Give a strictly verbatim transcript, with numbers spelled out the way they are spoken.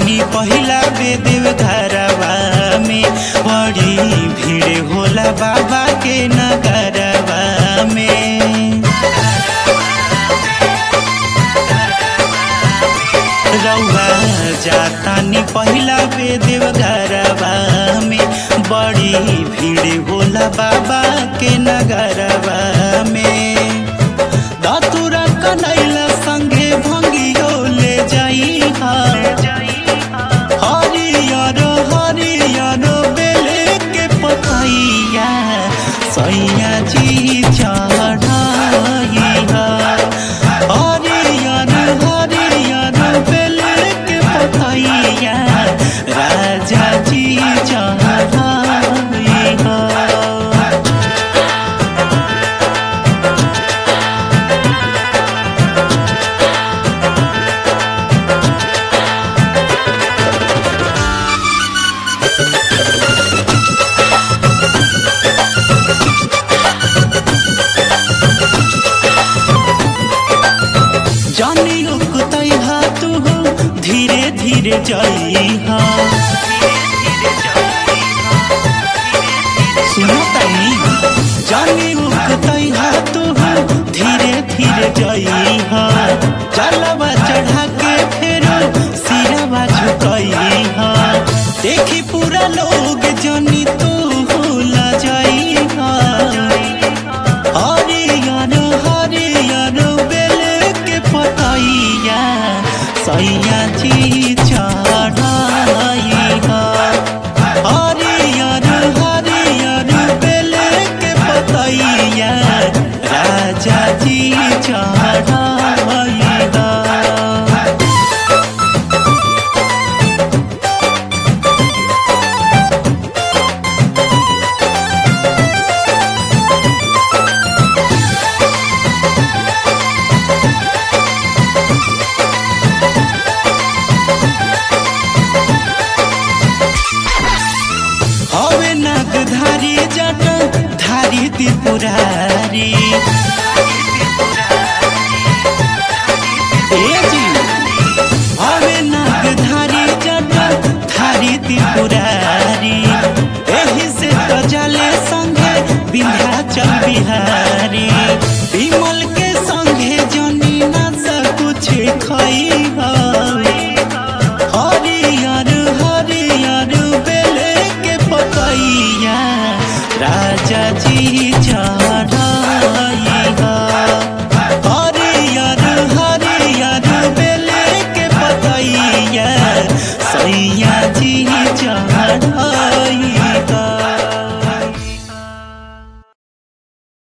जातानी पहिला बेदेव घरवा में बड़ी भीड़ होला बाबा के नगरवा में। रउआ जातानी पहिला बेदेव घरवा में बड़ी भीड़ होला बाबा के नगरवा में। दातुरा कनैला संगे भंगियो ले जाई हरियर हरियर बेले के पतैया सैया जी चढ़ाई हरियर हरियर बेले के पतैया राजा जी चढ़ाई। जानी रुकतई हा तू धीरे धीरे जाइहा सुनो तनी जानी रुकतई हा तू धीरे धीरे जाइहा चलवा चढ़ा के फेरो सिरवा झुकइहा देखी पूरा लोग जानी तू भूला जाइहा हरियर हरियर बेले के पतैया सैया जी चढ़ाई हरियर हरियर बेले के पतैया राजा जी चढ़ाई। हवे नागधारी जट धारी त्रिपुरारी ए जी हवे नागधारी जट धारी त्रिपुरारी एही से तो जले संगे विंध्याचल बिहारी विमल के संगे जनी ना सब कुछ खइहा हरियर हरियर बेले के पतैया राजा जी जा